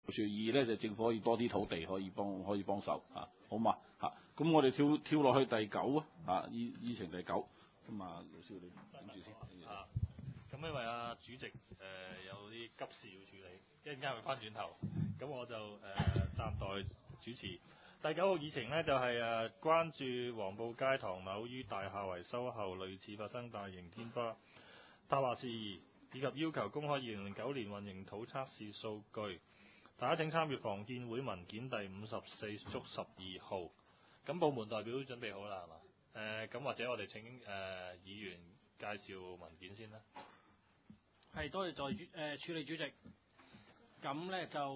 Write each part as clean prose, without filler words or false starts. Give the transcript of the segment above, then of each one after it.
二咧就政府可以多啲土地可以幫手好嘛咁我哋跳落去第九議程第9咁盧少你諗住先咁因為主席有啲急事要處理，一陣間會翻轉頭，咁我就暫代主持。第9號議程呢，就係關注黃埔街唐樓於大廈維修後類似發生大型天花塌下事宜，以及要求公開2009年混凝土測試數據。大家請參閱房建會文件第54/12號。咁部門代表準備好啦，係嘛？咁或者我哋請議員介紹文件先啦。 係，多謝處理主席。咁咧就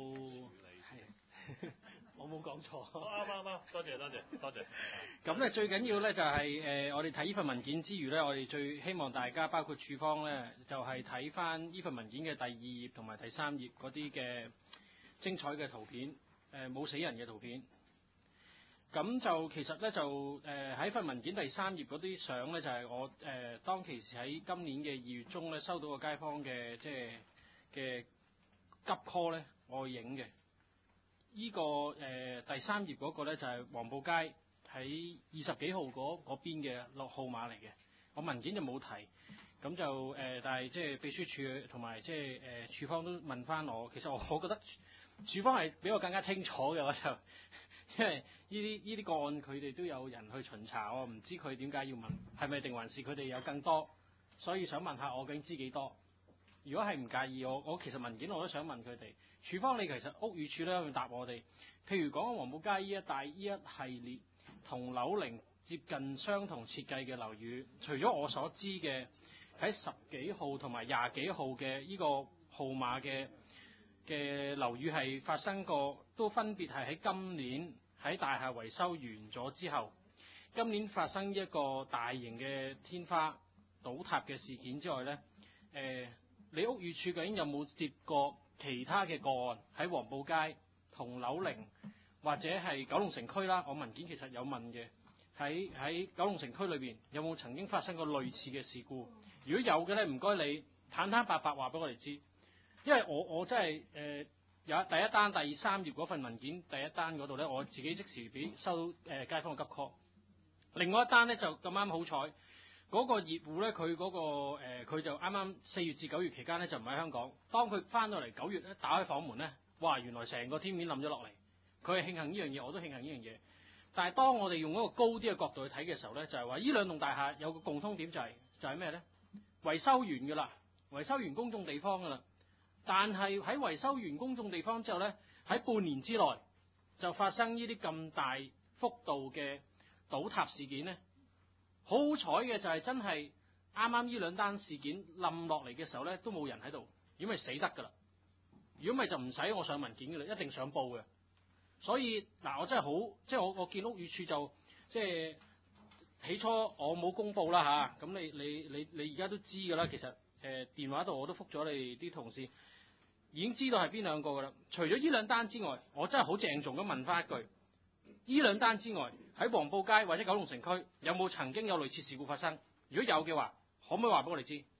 我冇講錯。 啱，多謝。 咁咧最緊要咧就係我哋睇呢份文件之餘咧，我哋最希望大家包括處方咧，就係睇翻呢份文件嘅第2頁同埋第3頁嗰啲嘅精彩嘅圖片，冇死人嘅圖片。咁就其實咧就喺份文件第3頁嗰啲相咧，就係我當其時喺今年嘅2月中咧收到個街坊嘅嘅急 call 咧，我去影嘅。呢個第3頁嗰個咧就係黃埔街喺20幾號嗰邊嘅號碼嚟嘅，我文件就冇提。咁就但係即係秘書處同埋即係處方都問翻我，其實我覺得處方係比我更加清楚嘅，我就因為呢啲個案佢哋都有人去巡查，我唔知佢點解要問，係咪定還是佢哋有更多，所以想問下我究竟知幾多？如果係唔介意，我其實文件我都想問佢哋，處方你其實屋宇署咧去答我哋，譬如講黃埔街呢一帶呢一系列同樓齡接近相同設計嘅樓宇，除咗我所知嘅喺10幾號同埋20幾號嘅呢個號碼嘅樓宇係發生過，都分別係喺今年喺大廈維修完咗之後，今年發生一個大型嘅天花倒塌嘅事件之外呢，你屋宇署究竟有冇接過其他嘅個案喺黃埔街同樓齡或者係九龍城區啦？我文件其實有問嘅，喺九龍城區裏邊有冇曾經發生過類似嘅事故？如果有嘅呢，唔該你坦坦白白話俾我哋知，因為我真係有第一單第3頁嗰份文件第一單嗰度呢，我自己即時收到街坊嘅急 call。另外一單呢，就咁啱好彩，嗰個業戶呢，佢嗰個佢就啱啱4月至9月期間呢，就唔喺香港。當佢翻到嚟9月咧，打開房門呢，哇！原來成個天面冧咗落嚟。佢係慶幸呢樣嘢，我都慶幸呢樣嘢。但係當我哋用一個高啲嘅角度去睇嘅時候呢，就係話呢兩棟大廈有個共通點就係咩呢？維修完㗎啦，維修完公眾地方㗎啦。但係喺維修完公眾地方之後呢，喺半年之內就發生呢啲咁大幅度嘅倒塌事件呢。好彩嘅就係真係啱啱呢兩單事件冧落嚟嘅時候呢，都冇人喺度，如果咪死得㗎啦。如果咪就唔使我上文件㗎啦，一定上報嘅。所以嗱，我真係好，即係我見屋宇署就即係起初我冇公佈啦嚇，咁你而家都知㗎啦。其實電話度我都覆咗你啲同事，已經知道係邊兩個㗎啦。除咗呢兩單之外，我真係好鄭重咁問翻一句：呢兩單之外，喺黃埔街或者九龍城區有冇曾經有類似事故發生？如果有嘅話，可唔可以話俾我哋知？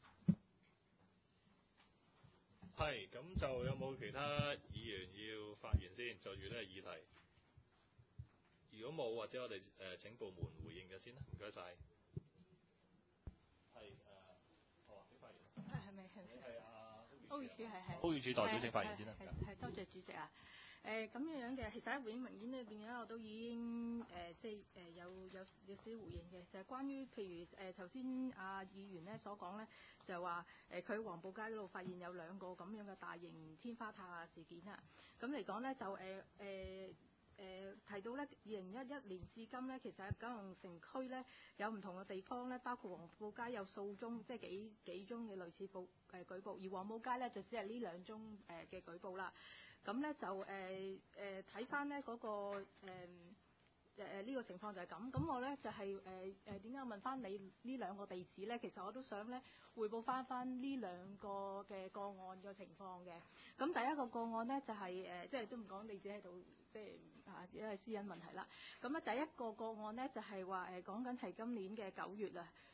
係，咁就有冇其他議員要發言先就住呢個議題？如果冇，或者我哋請部門回應嘅先啦，唔該晒。係請發言。 係咪？係屋宇署係。 屋宇署代表請發言先啦。 係多謝主席啊。咁樣嘅，其實喺回應文件裏邊咧，我都已經有少少回應嘅，就係關於譬如頭先議員咧所講咧，就話佢黃埔街嗰度發現有2個咁樣嘅大型天花塌事件啊。咁嚟講咧就提到咧2011年至今咧，其實喺九龍城區咧有唔同嘅地方咧，包括黃埔街有數宗，即係幾宗嘅類似舉報，而黃埔街咧就只係呢2宗嘅舉報啦。咁咧就睇翻咧嗰個呢個情況就係咁。咁我咧就係點解問翻你呢2個地址咧？其實我都想咧匯報翻呢2個嘅個案嘅情況嘅。咁第一個個案咧就係即係都唔講地址喺度，即係因為私隱問題啦。咁咧第一個個案咧就係話講緊係今年嘅9月啊。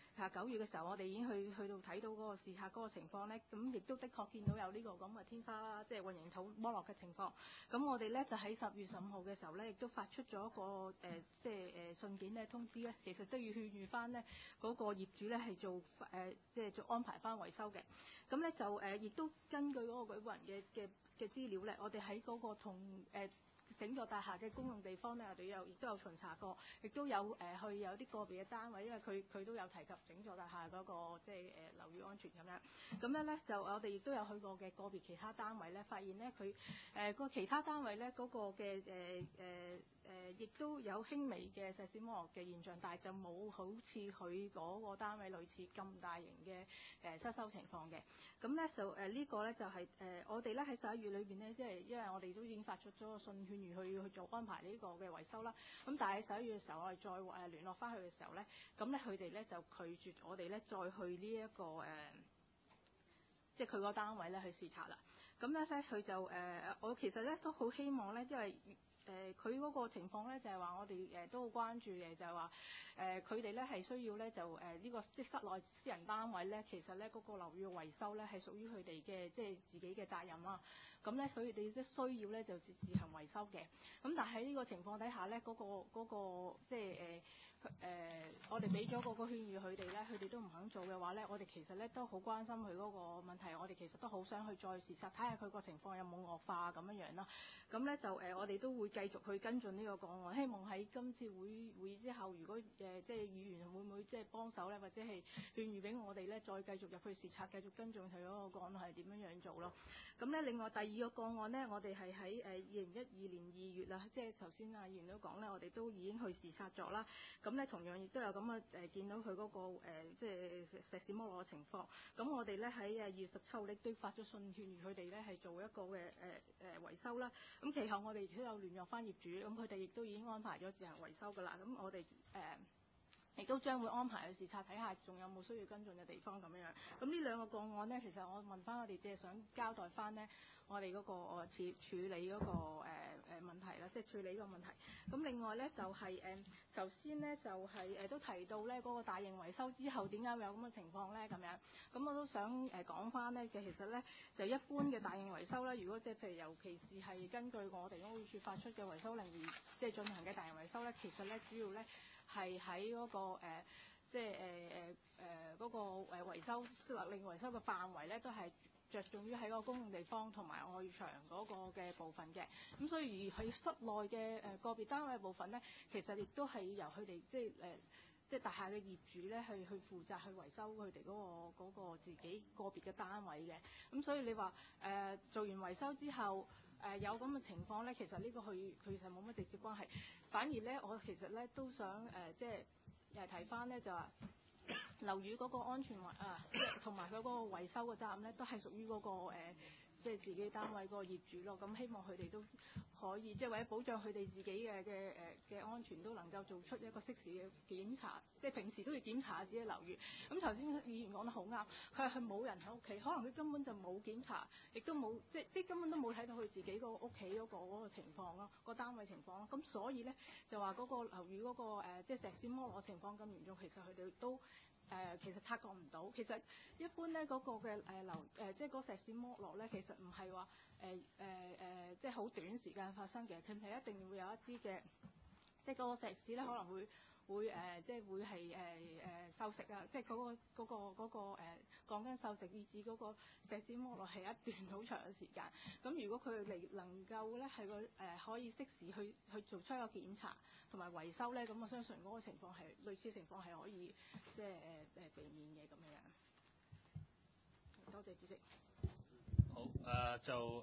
9月嘅時候，我哋已經去到睇到嗰個視察嗰個情況咧，咁亦都的確見到有呢個咁嘅天花即係混凝土剝落嘅情況。咁我哋咧就喺10月15號嘅時候咧，亦都發出咗一個即係信件咧通知咧，其實都要勸喻翻咧嗰個業主咧係做即係做安排翻維修嘅。咁咧就亦都根據嗰個舉報人嘅資料咧，我哋喺嗰個同整座大廈嘅公用地方咧，我哋亦都有巡查過，亦都有去有啲個別嘅單位，因為佢都有提及整座大廈嗰個即係樓宇安全咁樣。咁樣咧就我哋亦都有去過嘅個別其他單位咧，發現咧佢個其他單位咧嗰個嘅亦都有輕微嘅石屎剝落嘅現象，但係就冇好似佢嗰個單位類似咁大型嘅失修情況嘅。咁咧就呢個咧就係我哋咧喺11月裏邊咧，即係因為我哋都已經發出咗個信勸喻去做安排呢個嘅維修啦。咁但係11月嘅時候，我哋再聯絡翻去嘅時候咧，咁咧佢哋咧就拒絕我哋咧再去呢一個即係佢個單位咧去視察啦。咁咧佢就我其實咧都好希望咧，因為佢嗰個情況咧就係話我哋都好關注嘅，就係話佢哋咧係需要咧就呢個即係室內私人單位咧，其實咧嗰個樓宇嘅維修咧係屬於佢哋嘅即係自己嘅責任啦。咁咧所以你都需要咧就自行維修嘅。咁但係喺呢個情況底下咧，嗰個即係我哋俾咗嗰個勸喻佢哋咧，佢哋都唔肯做嘅話咧，我哋其實咧都好關心佢嗰個問題，我哋其實都好想去再視察，睇下佢個情況有冇惡化咁樣樣啦。咁咧就我哋都會繼續去跟進呢個個案，希望喺今次會議之後，如果即係議員會唔會即係幫手咧，或者係勸喻俾我哋咧，再繼續入去視察，繼續跟進佢嗰個個案係點樣做咯。咁咧另外第二個個案咧，我哋係喺2012年2月啦，即係頭先阿議員都講咧，我哋都已經去視察咗啦。咁咧同樣亦都有咁嘅見到佢嗰個即係石屎剝落嘅情況。咁我哋咧喺2月17號咧都發咗信勸喻佢哋咧係做一個嘅維修啦。咁其後我哋亦都有聯絡翻業主，咁佢哋亦都已經安排咗自行維修㗎啦。咁我哋亦都將會安排去視察，睇下仲有冇需要跟進嘅地方咁樣。咁呢兩個個案呢，其實我問翻我哋，即係想交代翻呢，我哋嗰個處理嗰個問題啦，即係處理呢個問題。咁另外呢，就係頭先呢，就係都提到呢嗰個大型維修之後點解會有咁嘅情況呢？咁樣。咁我都想講翻呢，其實呢，就一般嘅大型維修呢，如果即係譬如尤其是係根據我哋屋宇署發出嘅維修令而即係進行嘅大型維修呢，其實呢，主要呢係喺嗰個即係嗰個維修勒令維修嘅範圍咧，都係着重於喺個公用地方同埋外牆嗰個嘅部分嘅。咁所以而喺室內嘅個別單位嘅部分咧，其實亦都係由佢哋即係大廈嘅業主咧去負責去維修佢哋嗰個自己個別嘅單位嘅。咁所以你話做完維修之後有咁嘅情況咧，其實呢個佢其實冇乜直接關係。反而咧，我其實咧都想即係提翻咧，就話樓宇嗰個安全同埋佢嗰個維修嘅責任咧，都係屬於嗰個即係自己單位嗰個業主咯。咁希望佢哋都可以即係為咗保障佢哋自己嘅安全，都能夠做出一個適時嘅檢查。即係平時都要檢查下自己樓宇。咁頭先議員講得好啱，佢係冇人喺屋企，可能佢根本就冇檢查，亦都冇即根本都冇睇到佢自己個屋企嗰個情況咯，個單位情況咯。咁所以咧就話嗰個樓宇嗰個即係石屎剝落情況咁嚴重，其實佢哋都其實察覺唔到。其實一般咧嗰個嘅即係嗰石屎剝落咧，其實唔係話即係好短時間發生嘅，佢係一定會有一啲嘅，即係嗰個石屎咧可能會即係會係鏽蝕啊，即係嗰個鋼筋鏽蝕，以至嗰個石屎剝落係一段好長嘅時間。咁如果佢哋能夠咧係可以適時去做出一個檢查同埋維修咧，咁我相信嗰個情況係類似情況係可以即係避免嘅咁樣。多謝主席。 好就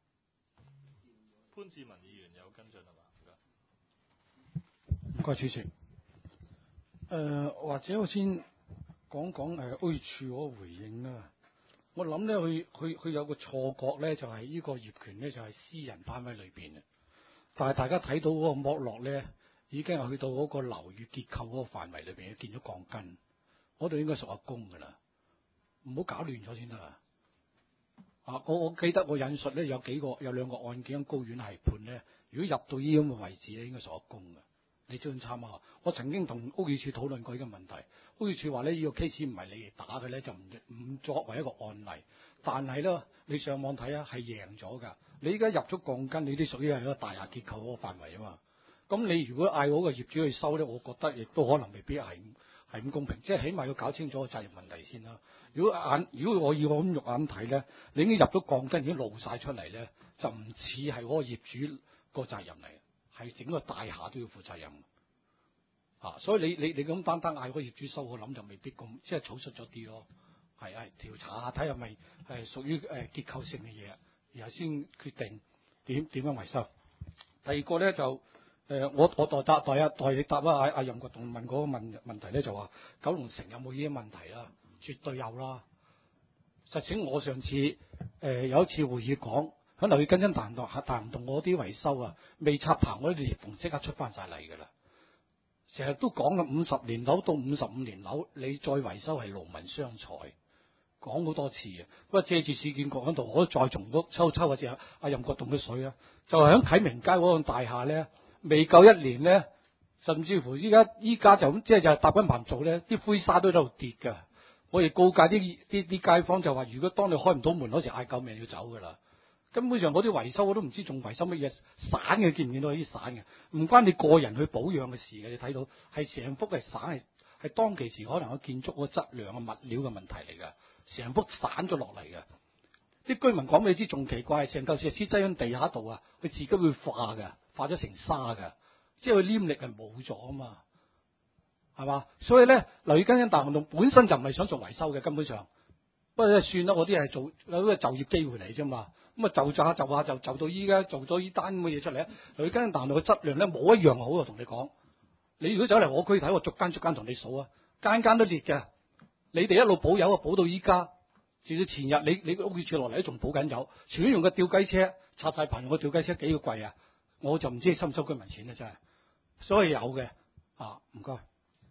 潘志文議員有跟進係嘛？ 唔該主席。或者我先講講屋宇署嗰個回應啦。我諗咧，佢有個錯覺咧，就係呢個業權咧就係私人單位裏邊嘅。但係大家睇到嗰個剝落咧，已經係去到嗰個樓宇結構嗰個範圍裏邊，見咗鋼筋，嗰度應該屬下公㗎啦。唔好搞亂咗先得啊！我記得我引述咧有兩個案件，高院係判咧，如果入到呢咁嘅位置咧，應該屬下公嘅。 你將參考。我曾經同屋宇署討論過呢個問題，屋宇署話呢個 case 唔係你哋打嘅咧，就唔作為一個案例。但係咧，你上網睇啊，係贏咗㗎。你而家入咗鋼筋，你啲屬於係一個大廈結構嗰個範圍啊嘛。咁你如果嗌嗰個業主去收咧，我覺得亦都可能未必係咁公平。即係起碼要搞清楚個責任問題先啦。如果我要我咁肉眼睇咧，你已經入咗鋼筋已經露晒出嚟咧，就唔似係嗰個業主個責任嚟，係整個大廈都要負責任。所以你咁單嗌嗰個業主收，我諗就未必咁，即係草率咗啲咯。係調查下睇係咪係屬於結構性嘅嘢，然後先決定點樣維修。第二個咧就我代你答啦。阿任國棟問嗰個問題咧，就話九龍城有冇呢啲問題啦？絕對有啦。實情我上次有一次會議講，喺樓宇更新大唔同嗰啲維修啊，未插棚嗰啲裂縫即刻出翻晒嚟㗎啦。成日都講嘅50年樓到55年樓，你再維修係勞民傷財。講好多次啊，不過借住市建局嗰度，我都再重複抽下隻阿任國棟嘅水啊，就係喺啟明街嗰個大廈咧，未夠1年咧，甚至乎依家就咁，即係搭緊棚做咧，啲灰沙都喺度跌㗎。我哋告誡啲街坊就話，如果當你開唔到門嗰時，嗌救命要走㗎啦。根本上嗰啲維修我都唔知仲維修乜嘢，散嘅見唔見到啲散嘅？唔關你個人去保養嘅事嘅，你睇到係成幅係散，係當其時可能個建築個質量嘅物料嘅問題嚟㗎。成幅散咗落嚟嘅，啲居民講俾你知仲奇怪，成嚿石屎擠喺地下度啊，佢自己會化㗎，化咗成沙㗎，即係佢黏力係冇咗啊嘛，係嘛？所以咧，樓宇更新大行動本身就唔係想做維修嘅，根本上，不過算啦，我啲係做有個就業機會嚟啫嘛，咁啊就到依家做咗呢單咁嘅嘢出嚟，樓宇更新大行動嘅質量咧冇一樣好啊，同你講，你如果走嚟我區睇，我逐間同你數啊，間都裂嘅。你哋一路補油啊，補到依家，至到前日你屋宇署落嚟都仲補緊油，全用個吊雞車拆晒棚，用個吊雞車幾個貴啊！我就唔知收唔收居民錢啊，真係，所以有嘅唔該。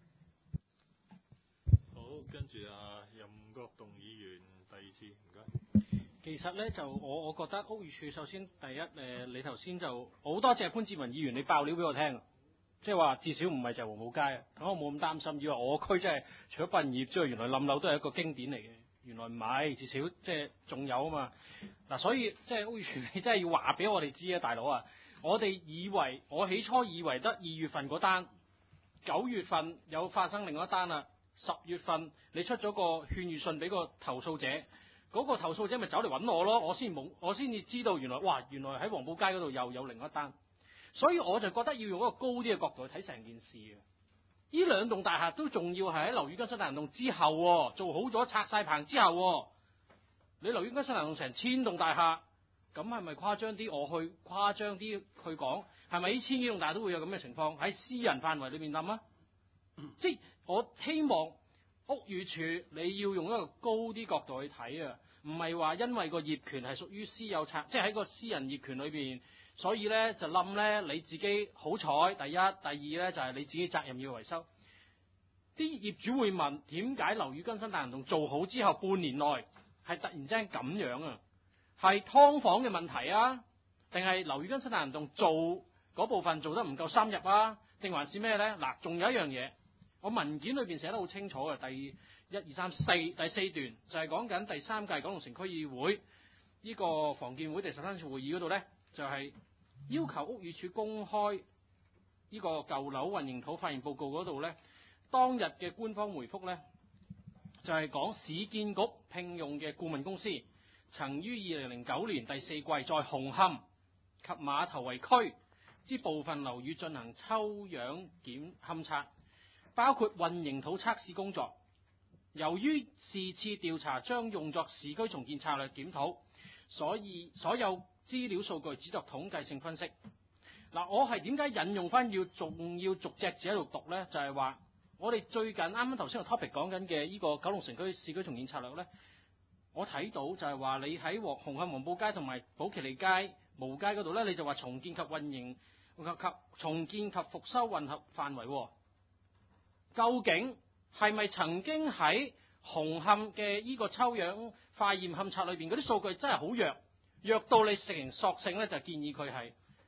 好，跟住任國棟議員第二次，唔該。 其實咧就我覺得屋宇署首先第一你頭先就好多謝潘志文議員你爆料俾我聽。即係話至少唔係就係黃埔街啊，咁我冇咁擔心。以為我區真係除咗殯業之外，原來冧樓都係一個經典嚟嘅。原來唔係，至少即係仲有啊嘛。嗱，所以即係屋宇署你真係要話俾我哋知啊，大佬啊！我起初以為得2月份嗰單，9月份有發生另外一單啦，10月份你出咗個勸喻信俾個投訴者，嗰個投訴者咪走嚟揾我咯，我先至知道原來喺黃埔街嗰度又有另一單。所以我就覺得要用一個高啲嘅角度去睇成件事嘅。呢兩棟大廈都仲要係喺樓宇更新大行動之後做好咗拆晒棚之後，你樓宇更新大行動成1000棟大廈，咁係咪誇張啲？我去誇張啲去講，係咪呢1000幾棟大廈都會有咁嘅情況喺私人範圍裏面諗啊？即係我希望屋宇署你要用一個高啲角度去睇啊，唔係話因為個業權係屬於私有拆，即係喺個私人業權裏邊。所以咧就冧咧你自己好彩，第一，第二咧就係你自己責任要維修。啲業主會問點解樓宇更新大行動做好之後半年內係突然之間咁樣啊？係劏房嘅問題啊？定係樓宇更新大行動做嗰部分做得唔夠深入啊？定還是咩咧？嗱，仲有一樣嘢，我文件裏邊寫得好清楚嘅，第4段就係講緊第3屆九龍城區議會呢個房建會第13次會議嗰度咧，就係要求屋宇署公開呢個舊樓混凝土發現報告嗰度咧，當日嘅官方回覆咧，就係講市建局聘用嘅顧問公司曾於2009年第4季在紅磡及馬頭圍區之部分樓宇進行抽樣勘測，包括混凝土測試工作。由於是次調查將用作市區重建策略檢討，所以所有資料數據只作統計性分析。嗱，我係點解引用翻仲要逐隻字喺度讀呢？就係話我哋最近啱啱頭先個 topic 講緊嘅呢個九龍城區市區重建策略呢，我睇到就係話你喺紅磡黃埔街同埋寶其利街、蕪湖街嗰度呢，你就話重建及重建及復修混合範圍。究竟係咪曾經喺紅磡嘅呢個抽樣化驗勘測裏邊嗰啲數據真係好弱到你成索性咧就建議佢係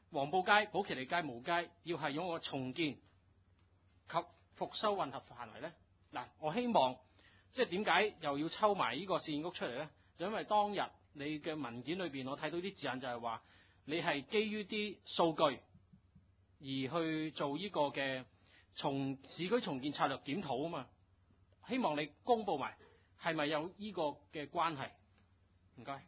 黃埔街、寶其利街、無街要係用個重建及復修混合範圍咧？嗱，我希望即係點解又要抽埋呢個市建局出嚟咧？就因為當日你嘅文件裏邊，我睇到啲字眼就係話你係基於啲數據而去做呢個嘅市區重建策略檢討啊嘛。希望你公佈埋係咪有呢個嘅關係？唔該。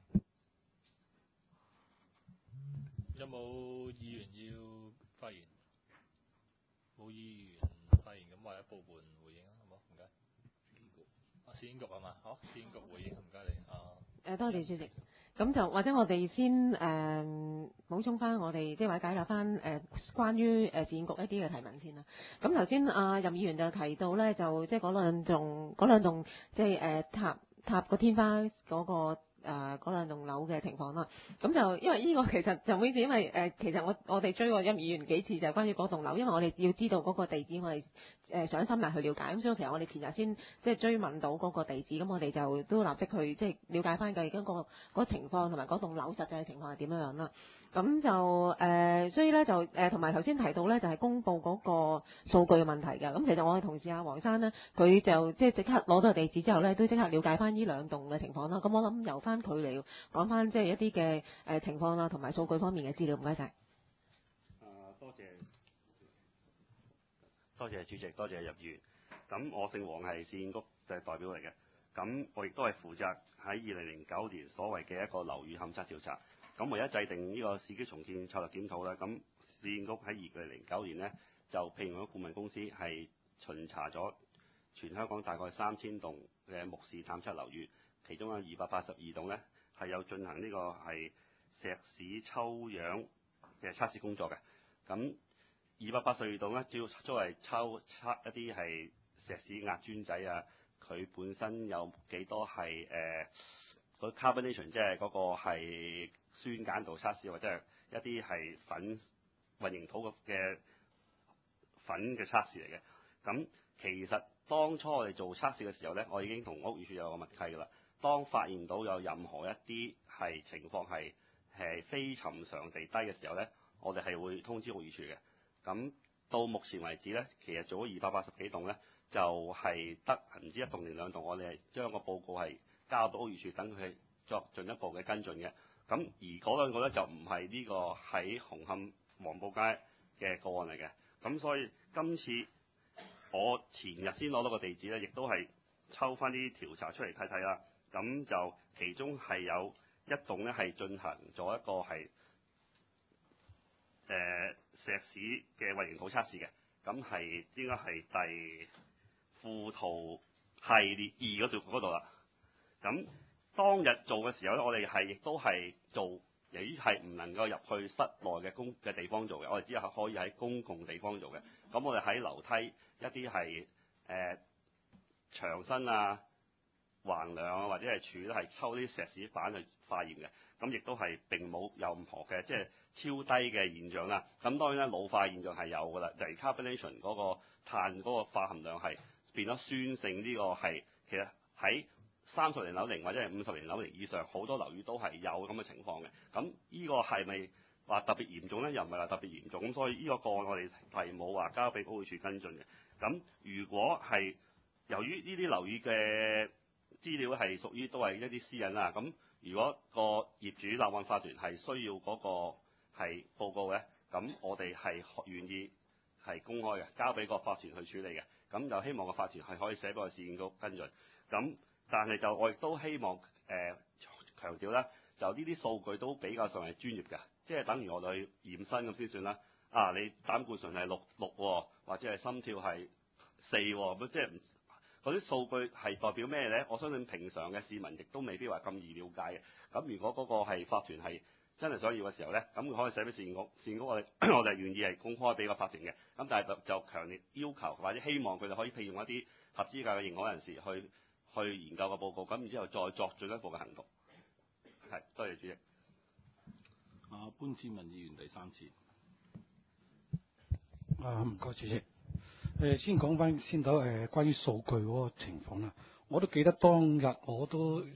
有冇議員要發言？冇議員發言，咁或者部分回應啊，好唔好？唔該。市建局係嘛？好，市建局回應，唔該你。 多謝主席。咁就或者我哋先補充翻我哋即係或者解答翻關於市建局一啲嘅提問先啦。咁頭先任議員就提到咧，就即係嗰兩棟即係塔個天花嗰個。嗰兩棟樓嘅情況啦，咁就因為呢個其實就每次因為其實我哋追過任議員幾次就係關於嗰棟樓，因為我哋要知道嗰個地址，我哋想深入去了解，咁所以其實我哋前日先即係追問到嗰個地址，咁我哋就都立即去即係了解翻究竟嗰個情況同埋嗰棟樓實際嘅情況係點樣樣啦。咁就所以咧就同埋頭先提到咧就係公佈嗰個數據嘅問題嘅。咁其實我嘅同事黃生呢，佢就即係即刻攞到地址之後咧，都即刻了解翻呢兩棟嘅情況啦。咁我諗由翻佢嚟講翻即係一啲嘅情況啦，同埋數據方面嘅資料。唔該晒。 多謝主席，多謝任議員。咁我姓黃，係市建局嘅代表嚟嘅。咁我亦都係負責喺2009年所謂嘅一個樓宇勘測調查。咁為咗制定呢個市區重建策略檢討咧，咁市建局喺2009年呢，就聘用咗顧問公司，係巡查咗全香港大概3000棟嘅目視探測樓宇，其中有282棟呢，係有進行呢個係石屎抽樣嘅測試工作嘅。咁282棟呢，主要都係測一啲係石屎壓磚仔啊，佢本身有幾多係個 carbonation， 即係嗰個係酸鹼度測試，或者係一啲係混凝土嘅粉嘅測試嚟嘅。咁其實當初我哋做測試嘅時候呢，我已經同屋宇署有個默契㗎啦。當發現到有任何一啲係情況係非尋常地低嘅時候呢，我哋係會通知屋宇署嘅。咁到目前為止呢，其實做咗280幾棟呢，就係得唔知1棟定2棟，我哋係將個報告係交到屋宇署，等佢作進一步嘅跟進嘅。咁而嗰兩個呢，就唔係呢個喺紅磡黃埔街嘅個案嚟嘅。咁所以今次我前日先攞到個地址呢，亦都係抽翻啲調查出嚟睇睇啦。咁就其中係有一棟呢，係進行咗一個係石屎嘅混凝土測試嘅。咁係應該係第附圖系列2嗰度啦。咁當日做嘅時候咧，我哋係亦都係做，由於係唔能夠入去室內嘅地方做嘅，我哋只係可以喺公共地方做嘅。咁我哋喺樓梯一啲係牆身啊、橫梁啊或者係柱咧，係抽啲石屎板去化驗嘅。咁亦都係並冇任何嘅即係超低嘅現象啦。咁當然咧，老化現象係有㗎啦，就係 carbonation 嗰個碳嗰個化含量係變咗酸性，呢個係其實喺30年樓齡或者係50年樓齡以上，好多樓宇都係有咁嘅情況嘅。咁呢個係咪話特別嚴重咧？又唔係話特別嚴重。咁所以呢個個案我哋係冇話交俾屋宇署跟進嘅。咁如果係由於呢啲樓宇嘅資料係屬於都係一啲私隱啦，咁如果個業主立案法團係需要嗰個係報告嘅，咁我哋係願意係公開嘅，交俾個法團去處理嘅。咁就希望個法團係可以寫俾個市建局跟進。咁但係就我亦都希望強調咧，就呢啲數據都比較上係專業嘅，即係等於我哋去驗身咁先算啦。你膽固醇係6喎，或者係心跳係4喎，咁即係嗰啲數據係代表咩咧？我相信平常嘅市民亦都未必話咁易了解嘅。咁如果嗰個係法團係真係想要嘅時候咧，咁佢可以寫俾市建局，市建局我哋願意係公開俾個法團嘅。咁但係就強烈要求或者希望佢哋可以聘用一啲合資格嘅認可人士去研究個報告，咁然之後再作進一步嘅行動。係，多謝主席。 潘志文議員第3次。 唔該主席。先講翻先到關於數據嗰個情況啦。我都記得當日我都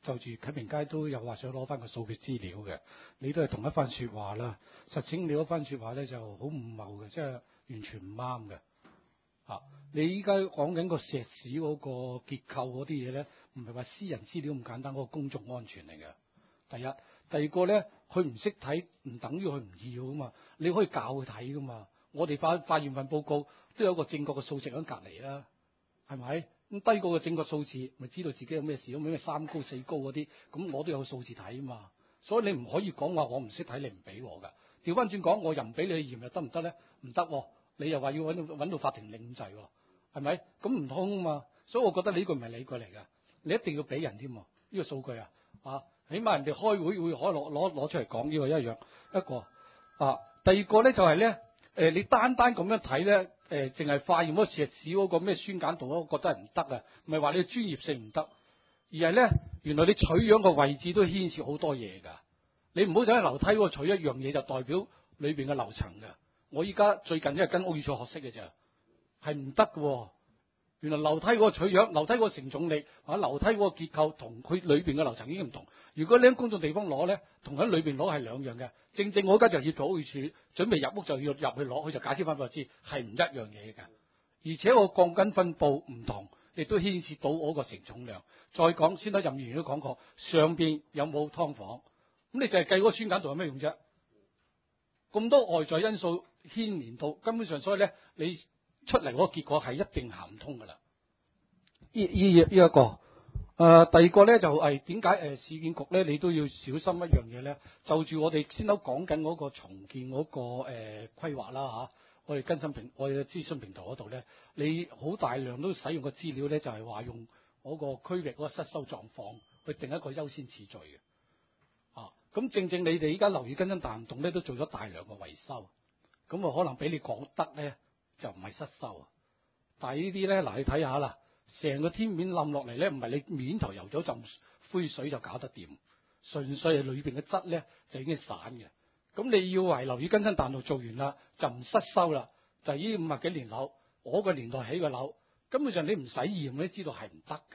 就住啟明街都有話想攞翻個數據資料嘅，你都係同一番説話啦。實情你嗰番説話咧就好誤謬嘅，即係完全唔啱嘅。你依家講緊個石屎嗰個結構嗰啲嘢咧，唔係話私人資料咁簡單，嗰個公眾安全嚟嘅。第一，第二個咧，佢唔識睇，唔等於佢唔要噶嘛。你可以教佢睇噶嘛。我哋發完份報告都有個正確嘅數值喺隔離啦，係咪？咁低過個正確數字，咪知道自己有咩事，咁咩3高4高嗰啲，咁我都有數字睇啊嘛。所以你唔可以講話我唔識睇，你唔俾我㗎。調翻轉講，我又唔俾你驗又得唔得咧？唔得喎，你又話要揾到法庭領制喎，係咪？咁唔通啊嘛。所以我覺得呢個唔係理據嚟㗎，你一定要俾人添喎，呢個數據啊，起碼人哋開會會可以攞出嚟講呢個一個。第二個咧就係咧。你單咁樣睇咧，淨係化驗嗰石屎嗰個咩酸鹼度，我覺得係唔得啊！唔係話你專業性唔得，而係咧原來你取樣個位置都牽涉好多嘢㗎。你唔好就喺樓梯嗰度取一樣嘢就代表裏邊嘅樓層㗎。我依家最近因為跟屋宇署學識嘅啫，係唔得㗎。原來樓梯嗰個取樣、樓梯嗰個承重力或者樓梯嗰個結構同佢裏邊嘅樓層已經唔同。如果你喺公眾地方攞咧，同喺裏邊攞係兩樣嘅。正我而家就協助屋宇署準備入屋就要入去攞，佢就解釋翻俾我知係唔一樣嘢㗎。而且個鋼筋分佈唔同，亦都牽涉到我個承重量。再講，先得任議員都講過，上邊有冇劏房？咁你就係計嗰個酸鹼度有咩用啫？咁多外在因素牽連到，根本上所以咧，你出嚟嗰個結果係一定行唔通㗎啦。呢一個。第二個咧就係點解市建局咧你都要小心一樣嘢咧？就住我哋先都講緊嗰個重建嗰個規劃啦我哋我哋嘅諮詢平台嗰度咧，你好大量都使用個資料咧，就係話用嗰個區域嗰個失修狀況去定一個優先次序嘅。咁正你哋依家樓宇更新大行動咧都做咗大量嘅維修，咁可能俾你覺得咧就唔係失修啊。但係呢啲咧嗱，你睇下啦。成個天面冧落嚟咧，唔係你面頭游咗浸灰水就搞得掂，純粹係裏邊嘅質咧就已經散嘅。咁你要為樓宇更新大行動做完啦，就唔失修啦。就係呢50幾年樓，我個年代起嘅樓，根本上你唔使驗，你知道係唔得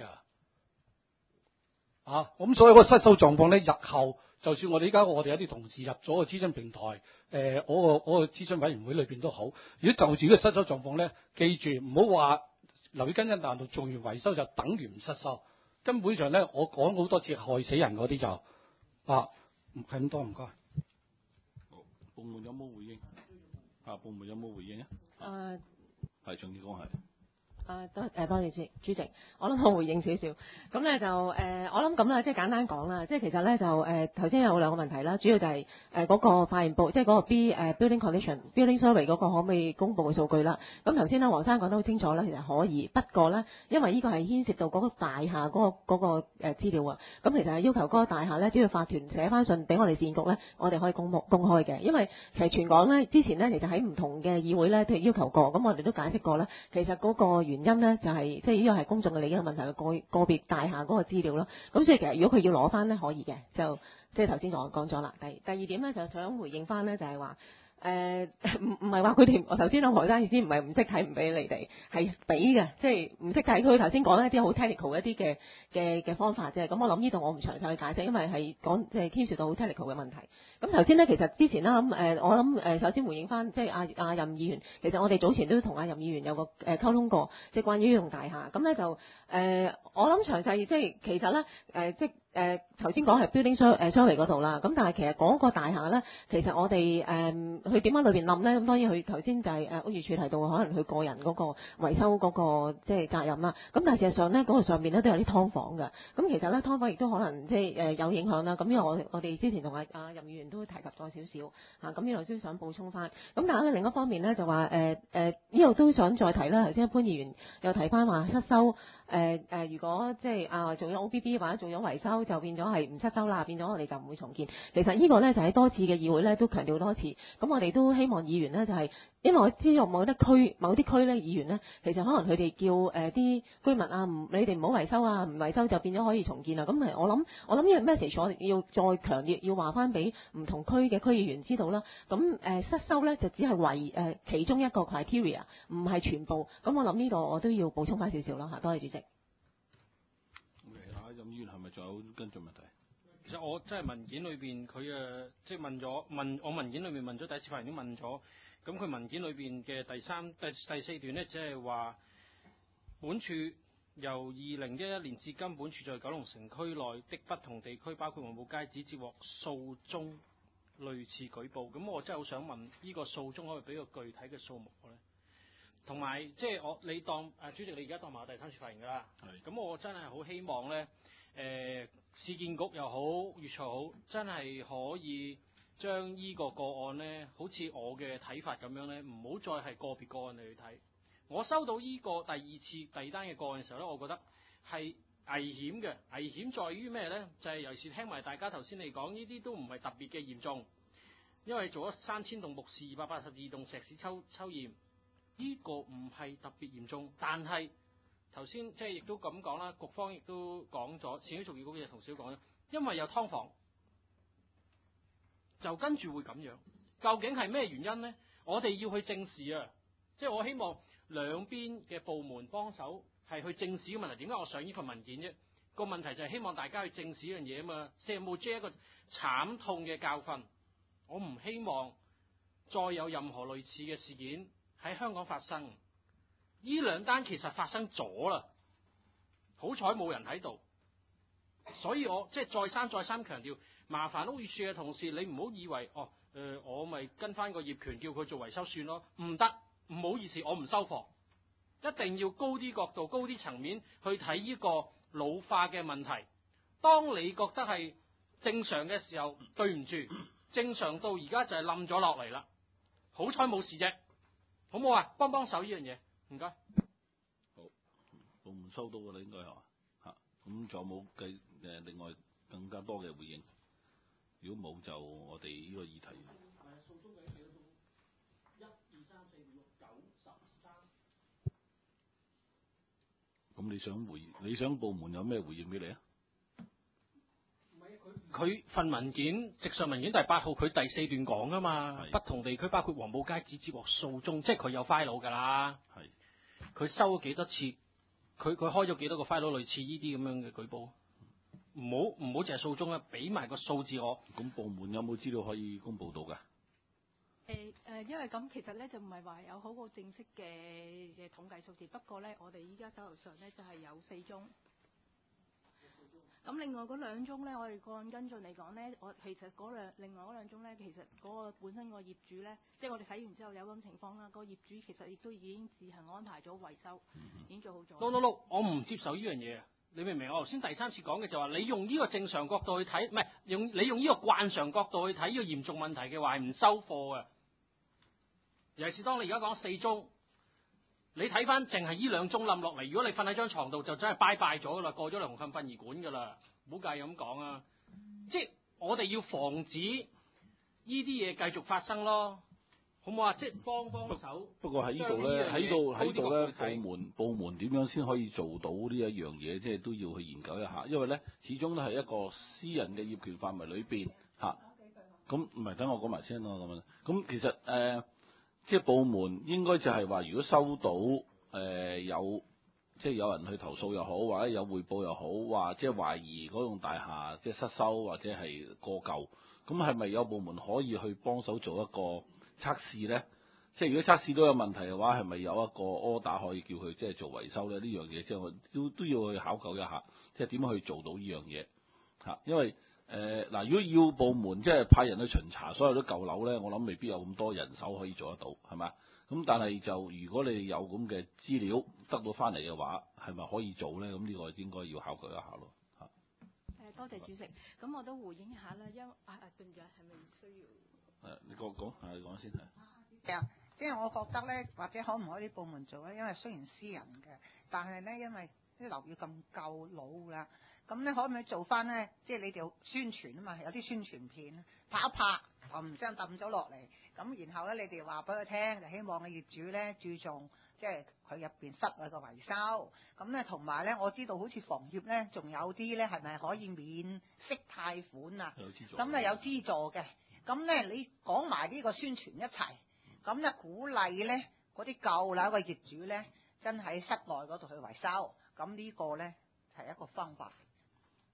㗎。咁所以個失修狀況咧，日後就算我哋有啲同事入咗個諮詢平台，我個諮詢委員會裏邊都好。如果就住呢個失修狀況咧，記住唔好話。樓宇更新大行動做完維修就等於唔失修，根本上咧我講好多次害死人嗰啲就係咁多，唔該。 好，部門有冇回應？部門有冇回應啊？係長期講係。 多謝主席，我諗我回應少少，咁咧就我諗咁啦，即係簡單講啦，即係其實咧就頭先有兩個問題啦，主要就係嗰個發現部，即係嗰個 building condition、building survey 嗰個可唔可以公佈嘅數據啦？咁頭先咧黃生講得好清楚啦，其實可以，不過咧因為呢個係牽涉到嗰個大廈嗰個資料啊，咁其實係要求嗰個大廈咧，只要法團寫翻信俾我哋市建局咧，我哋可以公開嘅，因為其實全港咧之前咧其實喺唔同嘅議會咧都要求過，咁我哋都解釋過咧，其實嗰個原因咧就係即係呢個係公眾嘅利益嘅問題，個別大廈嗰個資料咯。咁所以其實如果佢要攞翻咧，可以嘅，就即係頭先講咗啦。第二點咧就想回應翻咧，就係話唔係話佢哋，我頭先講何生意思唔係唔識睇唔俾你哋，係俾嘅，即係唔識睇。佢頭先講一啲好 technical 一啲嘅方法啫。咁我諗呢度我唔詳細去解釋，因為係講即係牽涉到好 technical 嘅問題。咁頭先咧，其實之前啦，我諗首先回應翻，即係阿任議員，其實我哋早前都同阿任議員有個溝通過，即係關於呢棟大廈。咁咧就我諗詳細，即係其實咧頭先講係 building survey 嗰度啦。咁但係其實嗰個大廈咧，其實我哋佢點解裏邊冧咧？咁當然佢頭先就係屋宇署提到，可能佢個人嗰個維修嗰個即係責任啦。咁但係事實上咧，嗰個上面咧都有啲劏房㗎。咁其實咧劏房亦都可能即係有影響啦。咁因為我哋之前同阿任議員都提及咗少少咁呢度都想補充翻。咁但係咧另一方面咧就話呢度都想再提啦。頭先潘議員又提翻話失修如果即係做咗 OBB 或者做咗維修，就變咗係唔失修啦，變咗我哋就唔會重建。其實呢個咧就喺多次嘅議會咧都強調多次。咁我哋都希望議員咧就係因為我知道某啲區咧議員咧其實可能佢哋叫啲居民你哋唔好維修唔維修就變咗可以重建啦。咁我諗呢個 message 我哋要再強烈要話翻俾唔同區嘅區議員知道啦。咁失修咧就只係其中一個 criteria， 唔係全部。咁我諗呢度我都要補充翻少少啦嚇。多謝主席。 任議員係咪仲有跟進問題。 其實我真係文件裏邊佢即係我文件裏面問咗第一次發言已經問咗，咁佢文件裏邊嘅第四段呢，即係話本處由2011年至今，本處在九龍城區內的不同地區，包括黃埔街，只接獲數宗類似舉報。咁我真係好想問，呢個數宗可唔可以俾個具體嘅數目我呢？同埋即係你當主席，你而家當埋我第三次發言㗎啦。咁我真係好希望呢。市建局又好，粵菜好，真係可以將呢個個案呢，好似我嘅睇法咁樣呢，唔好再係個別個案嚟去睇。我收到呢個第二單嘅個案嘅時候呢，我覺得係危險嘅。危險在於咩呢？就係尤其是聽埋大家頭先嚟講，呢啲都唔係特別嘅嚴重，因為做咗3000棟木屎、282棟石屎抽驗，呢個唔係特別嚴重，但係。頭先即係亦都咁講啦，局方亦都講咗，市區重建局嘅同事都講咗，因為有劏房，就跟住會咁樣。究竟係咩原因呢？我哋要去正視啊！即係我希望兩邊嘅部門幫手係去正視嘅問題。點解我上呢份文件啫？個問題就係希望大家去正視呢樣嘢啊嘛。4.5G 一個慘痛嘅教訓，我唔希望再有任何類似嘅事件喺香港發生。呢兩單其實發生咗啦，好彩冇人喺度，所以我即係再三強調，麻煩屋宇署嘅同事，你唔好以為我咪跟翻個業權叫佢做維修算咯，唔得，唔好意思，我唔收貨，一定要高啲角度、高啲層面去睇呢個老化嘅問題。當你覺得係正常嘅時候，對唔住，正常到而家就係冧咗落嚟啦，好彩冇事啫，好唔好啊？幫手呢樣嘢。唔該， 好，部門收到㗎啦，應該係嘛嚇？咁仲有冇另外更加多嘅回應？如果冇就我哋呢個議題。數宗幾多宗？1、2、3、4、5、6、9、10、13。咁你想部門有咩回應俾你啊？ 佢份文件直上文件第8號，佢第4段講㗎嘛，不同地區包括黃埔街只接獲數宗，即係佢有 file 㗎啦。係。佢收咗幾多次？佢開咗幾多個 file 類似呢啲咁樣嘅舉報？唔好淨係數宗啊！俾埋個數字我。 咁部門有冇資料可以公佈到㗎？ 因為咁其實咧就唔係話有好個正式嘅統計數字，不過咧我哋依家手頭上咧就係有4宗。咁另外嗰2宗咧，我哋個案跟進嚟講咧，其實另外嗰2宗咧，其實嗰個本身個業主咧，即係我哋睇完之後有咁情況啦，個業主其實亦都已經自行安排咗維修，已經做好咗。 No，我唔接受呢樣嘢啊！你明唔明？我頭先第3次講嘅就話，你用呢個正常角度去睇，唔係你用呢個慣常角度去睇呢個嚴重問題嘅話，係唔收貨嘅。尤其是當你而家講4宗。你睇翻淨係呢2宗冧落嚟，如果你瞓喺張床度，就真係拜拜咗噶啦，過咗紅磡殯儀館噶啦，唔好介意咁講啊！即係我哋要防止呢啲嘢繼續發生咯，好唔好啊？即係幫手。不過喺呢度咧， 部門點樣先可以做到呢一樣嘢？即係都要去研究一下，因為咧始終都係一個私人嘅業權範圍裏邊嚇。咁唔係等我講埋先咯咁樣。咁其實即係部門應該就係話，如果收到有人去投訴又好，或者有匯報又好，話即係懷疑嗰棟大廈即係失修或者係過舊，咁係咪有部門可以去幫手做一個測試咧？即係如果測試都有問題嘅話，係咪有一個 order 可以叫佢即係做維修咧？呢樣嘢即係我都要去考究一下，即係點樣去做到呢樣嘢嚇？因為如果要部門即係派人去巡查所有啲舊樓咧，我諗未必有咁多人手可以做得到，係咪？咁但係就如果你哋有咁嘅資料得到翻嚟嘅話，係咪可以做咧？咁呢個應該要考慮一下咯。 多謝主席，咁我都回應一下啦，因為對唔住，係咪需要？ 你講先係。 即係我覺得咧，或者可唔可以啲部門做咧？因為雖然私人嘅，但係咧，因為啲樓宇咁舊老啦。咁咧可唔可以做翻咧？即係你哋宣傳啊嘛，有啲宣傳片拍一拍，唔聲抌咗落嚟。咁然後咧，你哋話俾佢聽，就希望嘅業主咧注重即係佢入邊室內嘅維修。咁咧同埋咧，我知道好似房協咧，仲有啲咧係咪可以免息貸款啊？咁啊有資助嘅。咁咧你講埋呢個宣傳一齊，咁咧鼓勵咧嗰啲舊樓嘅業主咧，真喺室內嗰度去維修。咁呢個咧係一個方法。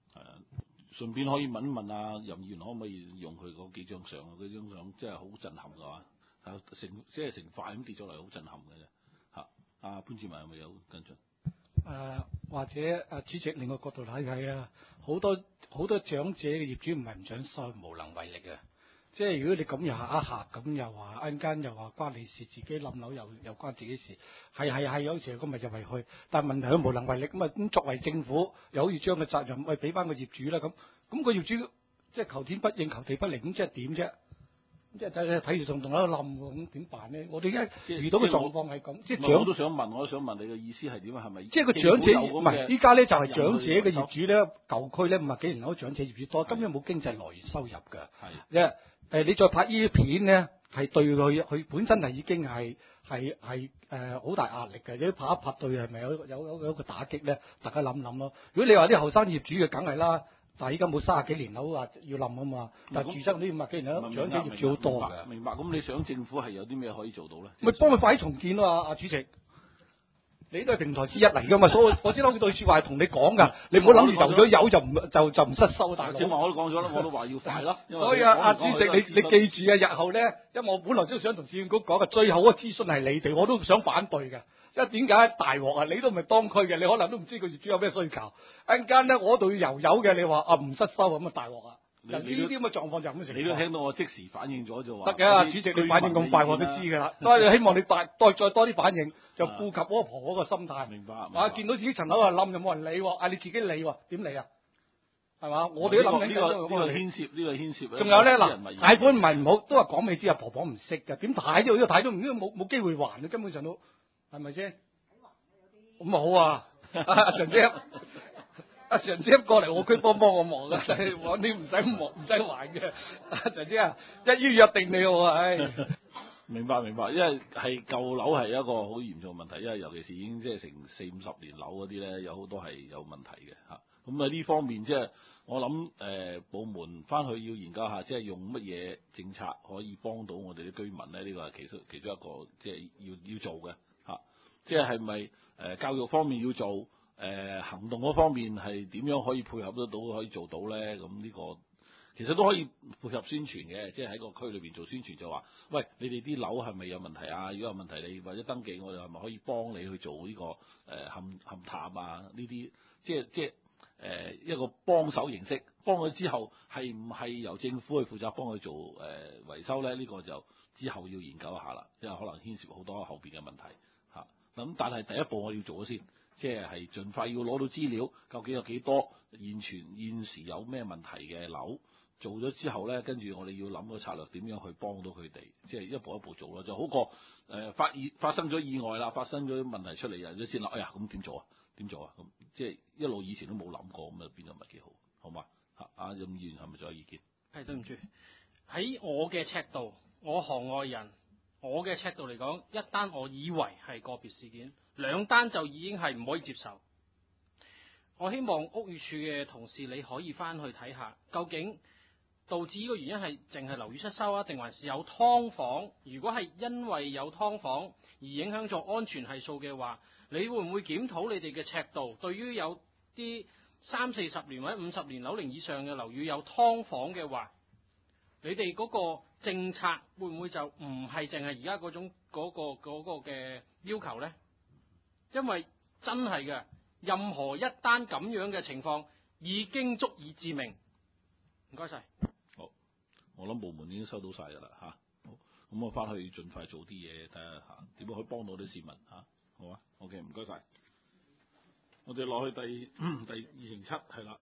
係啊，順便可以問一問啊任議員可唔可以用佢嗰幾張相啊？嗰張相真係好震撼㗎嘛，成塊咁跌咗嚟，好震撼嘅啫嚇。阿潘志文係咪有跟進？ 或者主席另外角度睇睇啊，好多長者嘅業主唔係唔想收，無能為力啊！即係如果你咁又嚇一嚇，咁又話陣間又話關你事，自己冧樓又關自己事，係有時咁咪就為去，但係問題佢無能為力咁啊！咁作為政府又好似將個責任俾翻個業主啦，咁個業主即係求天不應求地不靈，咁即係點啫？即係睇住棟棟喺度冧喎，咁點辦咧？我哋而家遇到嘅狀況係咁，即係長我都想問你嘅意思係點啊？係咪即係個長者唔係依家咧就係長者嘅業主咧，舊區咧50幾年樓長者業主多，根本冇經濟來源收入㗎。係你再拍呢啲片咧，係對佢本身係已經係好大壓力嘅。如果拍一拍對係咪有一個打擊咧？大家諗諗咯。如果你話啲後生業主嘅，梗係啦。但係依家冇30幾年樓話要冧啊嘛，但係住宅呢50幾年樓長者業主好多㗎。 明白。咁你想政府係有啲咩可以做到咧？ 咪幫佢快啲重建啊！阿主席，你都係平台之一嚟㗎嘛，所以我先攞句説話係同你講㗎。你唔好諗住留咗有就唔失收，大佬。 正話我都講咗啦，我都話要快咯。 所以阿主席你記住啊，日後咧，因為我本來都想同市政局講嘅，最後嘅諮詢係你哋，我都想反對嘅。因為點解大鑊啊？你都唔係當區嘅，你可能都唔知個業主有咩需求。陣間咧，我度要油嘅，你話唔失收咁啊大鑊啊！呢啲咁嘅狀況就咁嘅情況。 你都聽到我即時反應咗就話。 得嘅，主席你反應咁快，我都知㗎啦。所以希望你再多啲反應，就顧及阿婆嗰個心態。 明白。 見到自己層樓啊冧就冇人理喎，你自己理喎，點理啊？係嘛？我哋都諗緊呢個牽涉。 仲有咧嗱，貸款唔係唔好，都話講你知啊，婆婆唔識㗎，點睇啫？呢個睇都冇機會還嘅，根本上都。係咪先？咁啊好啊！阿常姐，阿常姐過嚟我區幫我忙啊！我啲唔使還嘅。阿常姐啊，一於約定你喎，唉。 明白，因為係舊樓係一個好嚴重嘅問題，因為尤其是已經即係成40-50年樓嗰啲咧，有好多係有問題嘅嚇。咁啊呢方面即係我諗部門翻去要研究下，即係用乜嘢政策可以幫到我哋啲居民咧？呢個係其中一個即係要做嘅。即係咪教育方面要做，行動嗰方面係點樣可以配合得到，可以做到咧？咁呢個其實都可以配合宣傳嘅，即係喺個區裏邊做宣傳就話，喂，你哋啲樓係咪有問題啊？如果有問題，你或者登記，我哋係咪可以幫你去做呢個勘探啊？呢啲即係一個幫手形式，幫佢之後係唔係由政府去負責幫佢做維修咧？呢個就之後要研究一下啦，因為可能牽涉好多後邊嘅問題。咁但係第一步我要做咗先，即係盡快要攞到資料，究竟有幾多現時有咩問題嘅樓，做咗之後咧，跟住我哋要諗個策略點樣去幫到佢哋，即係一步一步做咯，就好過發生咗意外啦，發生咗問題出嚟人都先諗，哎呀咁點做啊？咁即係一路以前都冇諗過，咁啊變咗唔係幾好，好嘛？阿任議員係咪仲有意見？ 係對唔住，喺我嘅尺度，我行外人。我嘅尺度嚟講，一單我以為係個別事件，2單就已經係唔可以接受。我希望屋宇署嘅同事你可以翻去睇下，究竟導致呢個原因係淨係樓宇失修啊，定還是有劏房？如果係因為有劏房而影響咗安全係數嘅話，你會唔會檢討你哋嘅尺度？對於有啲30-40年或者50年樓齡以上嘅樓宇有劏房嘅話，你哋嗰個政策會唔會就唔係淨係而家嗰種嗰個嘅要求呢？因為真係嘅，任何一單咁樣嘅情況已經足以致命。唔該晒。 好，我諗部門已經收到晒㗎啦嚇。好，咁我翻去盡快做啲嘢，睇下嚇點樣可以幫到啲市民嚇。好啊 ，OK， 唔該晒。我哋落去第207係啦。